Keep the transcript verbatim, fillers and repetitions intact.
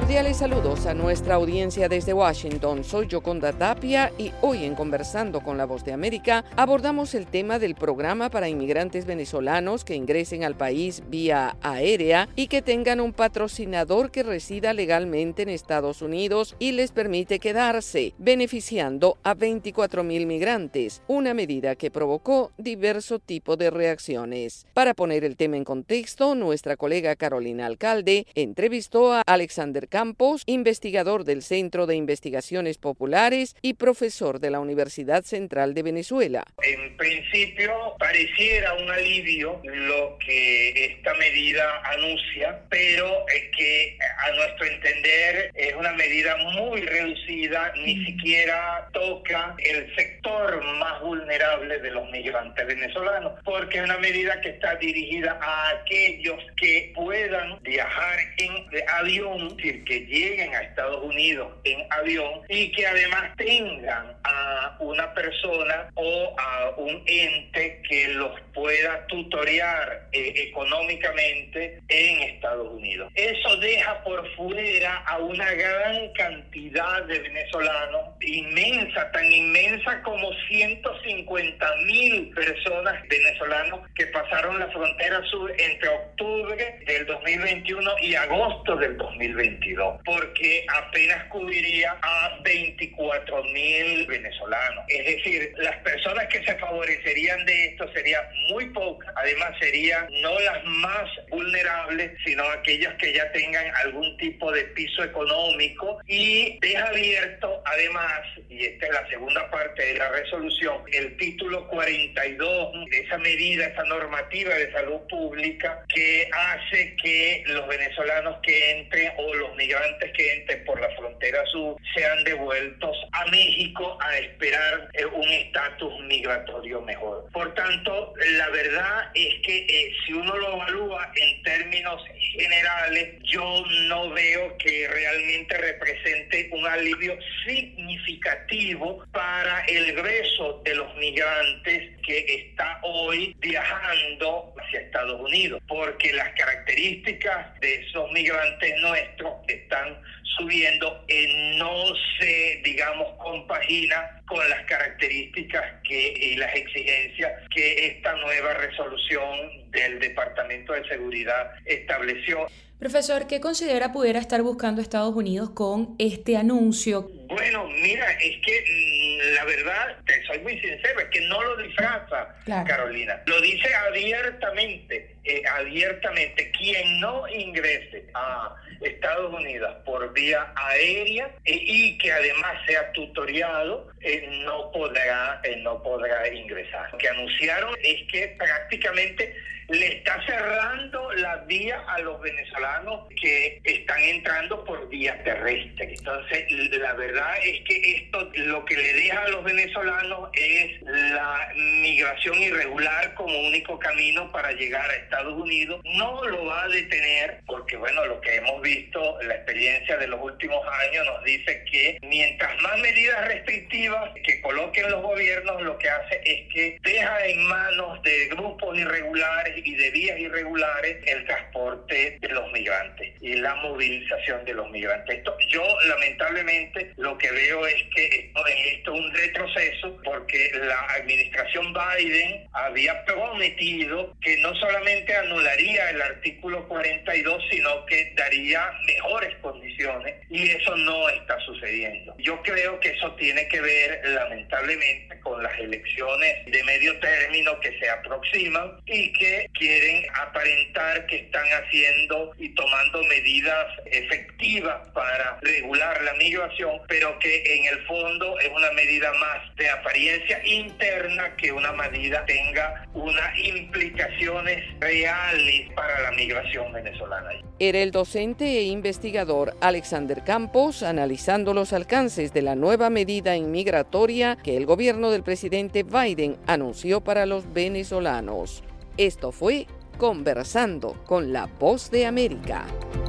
Cordiales saludos a nuestra audiencia desde Washington. Soy Yoconda Tapia y hoy en Conversando con la Voz de América abordamos el tema del programa para inmigrantes venezolanos que ingresen al país vía aérea y que tengan un patrocinador que resida legalmente en Estados Unidos y les permite quedarse, beneficiando a veinticuatro mil migrantes, una medida que provocó diverso tipo de reacciones. Para poner el tema en contexto, nuestra colega Carolina Alcalde entrevistó a Alexander Campos, investigador del Centro de Investigaciones Populares y profesor de la Universidad Central de Venezuela. En principio, pareciera un alivio lo que esta medida anuncia, pero es que a nuestro entender es una medida muy reducida, ni siquiera toca el sector más vulnerable de los migrantes venezolanos, porque es una medida que está dirigida a aquellos que puedan viajar en avión, es decir, que lleguen a Estados Unidos en avión y que además tengan a una persona o a un ente que los pueda tutorear eh, económicamente en Estados Unidos. Eso deja por fuera a una gran cantidad de venezolanos, inmensa, tan inmensa como ciento cincuenta mil personas venezolanos que pasaron la frontera sur entre octubre del dos mil veintiuno y agosto del dos mil veintidós, porque apenas cubriría a veinticuatro mil venezolanos. Es decir, las personas que se favorecerían de esto serían muy pocas, además serían no las más vulnerables, sino aquellas que ya tengan algún tipo de piso económico, y deja abierto además, y esta es la segunda parte de la resolución, el título cuarenta y dos de esa medida, esa normativa de salud pública que hace que los venezolanos que entren o los migrantes que entren por la frontera sur sean devueltos a México a esperar eh, un estatus migratorio mejor. Por tanto, la verdad es que eh, si uno lo evalúa en términos generales, yo no veo que realmente represente un alivio significativo para el grueso de los migrantes que está hoy viajando hacia Estados Unidos, porque las características de esos migrantes nuestros que están subiendo eh, no se, digamos, compagina con las características que, y las exigencias que esta nueva resolución del Departamento de Seguridad estableció. Profesor, ¿qué considera pudiera estar buscando Estados Unidos con este anuncio? Bueno, mira, es que la verdad, te soy muy sincero, es que no lo disfraza, claro, Carolina. Lo dice abiertamente, eh, abiertamente. Quien no ingrese a Estados Unidos por vía aérea eh, y que además sea tutoriado, eh, no podrá, eh, no podrá ingresar. Lo que anunciaron es que prácticamente le está cerrando la vía a los venezolanos que están entrando por vía terrestre. Entonces, la verdad es que esto lo que le deja a los venezolanos es la migración irregular como único camino para llegar a Estados Unidos. No lo va a detener porque, bueno, lo que hemos visto, la experiencia de los últimos años nos dice que mientras más medidas restrictivas que coloquen los gobiernos, lo que hace es que deja en manos de grupos irregulares y de vías irregulares el transporte de los migrantes y la movilización de los migrantes. Esto, yo lamentablemente lo que veo es que esto es esto un retroceso, porque la administración Biden había prometido que no solamente anularía el artículo cuarenta y dos, sino que daría mejores condiciones, y eso no está sucediendo. Yo creo que eso tiene que ver lamentablemente con las elecciones de medio término que se aproximan y que quieren aparentar que están haciendo y tomando medidas efectivas para regular la migración, pero que en el fondo es una medida más de apariencia interna que una medida tenga unas implicaciones reales para la migración venezolana. Era el docente e investigador Alexander Campos analizando los alcances de la nueva medida inmigratoria que el gobierno del presidente Biden anunció para los venezolanos. Esto fue Conversando con la Voz de América.